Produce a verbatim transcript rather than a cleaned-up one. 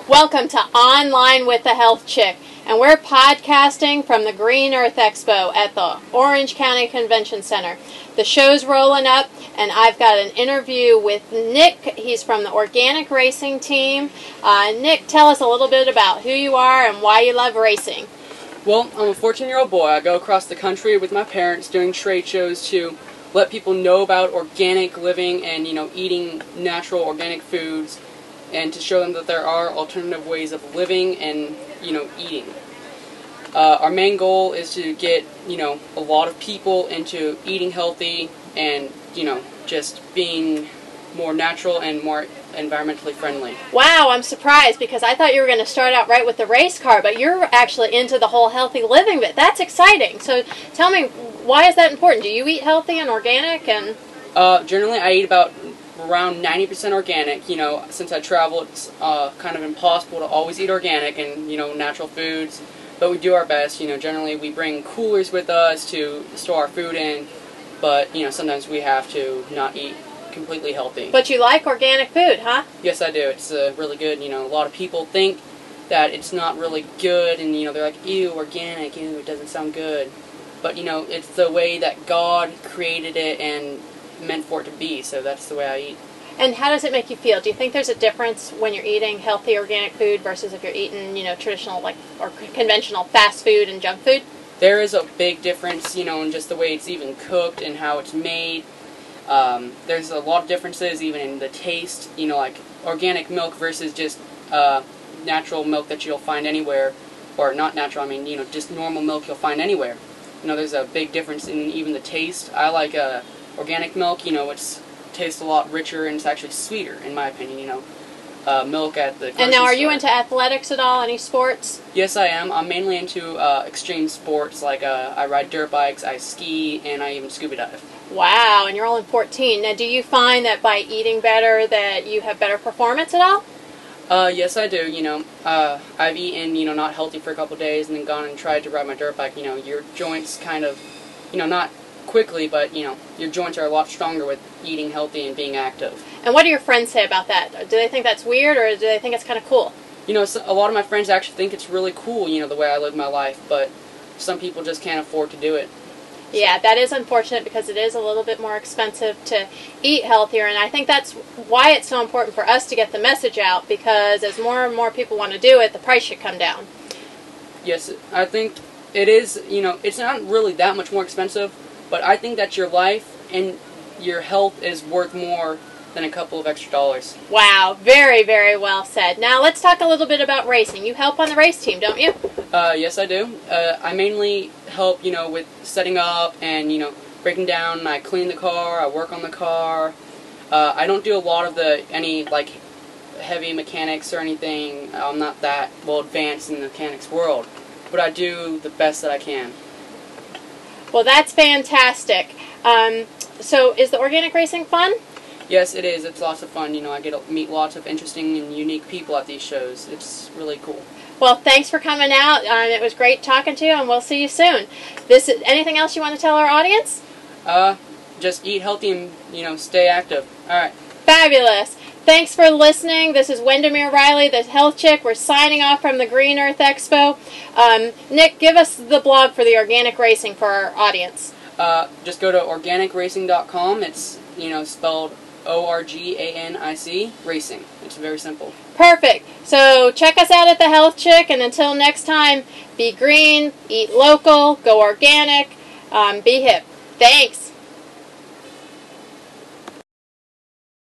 Welcome to Online with the Health Chick, and we're podcasting from the Green Earth Expo at the Orange County Convention Center. The show's rolling up, and I've got an interview with Nick. He's from the Organic Racing team. Uh, Nick, tell us a little bit about who you are and why you love racing. Well, I'm a fourteen-year-old boy. I go across the country with my parents doing trade shows to let people know about organic living and, you know, eating natural organic foods, and to show them that there are alternative ways of living and, you know, eating. Uh, our main goal is to get, you know, a lot of people into eating healthy and, you know, just being more natural and more environmentally friendly. Wow, I'm surprised because I thought you were going to start out right with the race car, but you're actually into the whole healthy living bit. That's exciting. So tell me, why is that important? Do you eat healthy and organic? And uh, generally, I eat about around ninety percent organic. You know, since I travel, it's uh, kind of impossible to always eat organic and, you know, natural foods. But we do our best. You know, generally we bring coolers with us to store our food in. But, you know, sometimes we have to not eat completely healthy. But you like organic food, huh? Yes, I do. It's uh, really good. You know, a lot of people think that it's not really good, and, you know, they're like, ew, organic, ew, it doesn't sound good. But, you know, it's the way that God created it and meant for it to be, so that's the way I eat. And how does it make you feel? Do you think there's a difference when you're eating healthy organic food versus if you're eating, you know, traditional, like, or conventional fast food and junk food? There is a big difference, you know, in just the way it's even cooked and how it's made. Um, there's a lot of differences even in the taste, you know, like organic milk versus just uh, natural milk that you'll find anywhere, or not natural, I mean, you know, just normal milk you'll find anywhere. You know, there's a big difference in even the taste. I like uh, organic milk, you know, it's tastes a lot richer and it's actually sweeter, in my opinion, you know. Uh, milk at the grocery And now, are you store. into athletics at all? Any sports? Yes, I am. I'm mainly into uh, extreme sports, like uh, I ride dirt bikes, I ski, and I even scuba dive. Wow, and you're only fourteen. Now, do you find that by eating better that you have better performance at all? Uh, yes, I do. You know, uh, I've eaten, you know, not healthy for a couple days and then gone and tried to ride my dirt bike. You know, your joints kind of, you know, not quickly, but, you know, your joints are a lot stronger with eating healthy and being active. And what do your friends say about that? Do they think that's weird, or do they think it's kind of cool? You know, a lot of my friends actually think it's really cool, you know, the way I live my life, but some people just can't afford to do it. Yeah, that is unfortunate because it is a little bit more expensive to eat healthier, and I think that's why it's so important for us to get the message out, because as more and more people want to do it, the price should come down. Yes, I think it is, you know, it's not really that much more expensive, but I think that your life and your health is worth more than a couple of extra dollars. Wow, very, very well said. Now let's talk a little bit about racing. You help on the race team, don't you? Uh, yes, I do. Uh, I mainly help, you know, with setting up and, you know, breaking down. I clean the car, I work on the car. Uh, I don't do a lot of the, any, like, heavy mechanics or anything. I'm not that well advanced in the mechanics world, but I do the best that I can. Well, that's fantastic. Um, so is the organic racing fun? Yes, it is. It's lots of fun. You know, I get to meet lots of interesting and unique people at these shows. It's really cool. Well, thanks for coming out. Um, it was great talking to you, and we'll see you soon. This is, anything else you want to tell our audience? Uh, just eat healthy and, you know, stay active. All right. Fabulous. Thanks for listening. This is Wendemere Riley, the Health Chick. We're signing off from the Green Earth Expo. Um, Nick, give us the blog for the organic racing for our audience. Uh, just go to organic racing dot com. It's, you know, spelled O R G A N I C, racing. It's very simple. Perfect. So check us out at the Health Chick, and until next time, be green, eat local, go organic, um, be hip. Thanks.